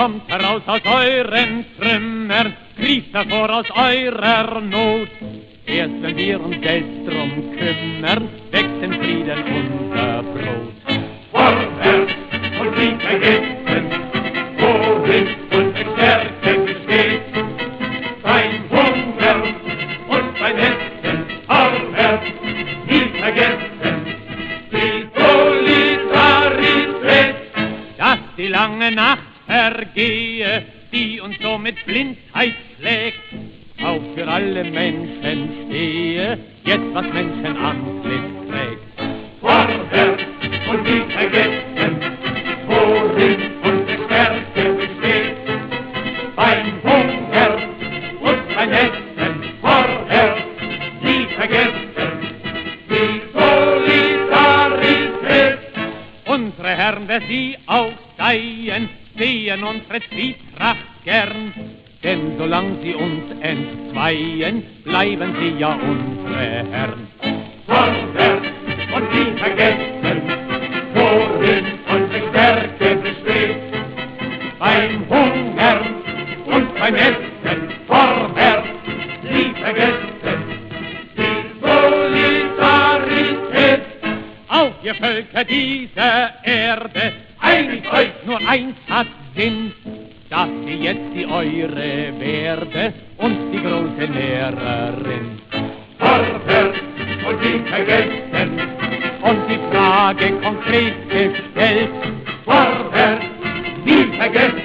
Kommt heraus aus euren Trümmern, kriecht hervor aus eurer Not. Erst wenn wir uns selbst drum kümmern, wächst in Frieden unser Brot. Vorwärts und nie vergessen, worin unsere Stärke besteht. Beim Hunger und beim Essen, vorwärts, nie vergessen, die Solidarität. Dass die lange Nacht vergehe, die uns so mit Blindheit schlägt, auch für alle Menschen stehe, jetzt was Menschenantlitz trägt. Vorwärts und nie vergessen, worin unsere Stärke besteht. Beim Hunger und beim Essen, vorwärts, nie vergessen, die Solidarität. Unsere Herren, wer sie auch seien, sehen unsere Zwietracht gern, denn solang sie uns entzweien, bleiben sie ja unsere Herren. Vorwärts und nie vergessen, worin unsere Stärke besteht. Beim Hunger und beim Essen, vorwärts, nie vergessen, die Solidarität. Auf ihr Völker dieser Erde, Einigt euch, nur eins hat Sinn, dass sie jetzt die eure werde und die große Lehrerin. vorwärts und nie vergessen, Und die Frage konkret gestellt, vorwärts, nie vergessen.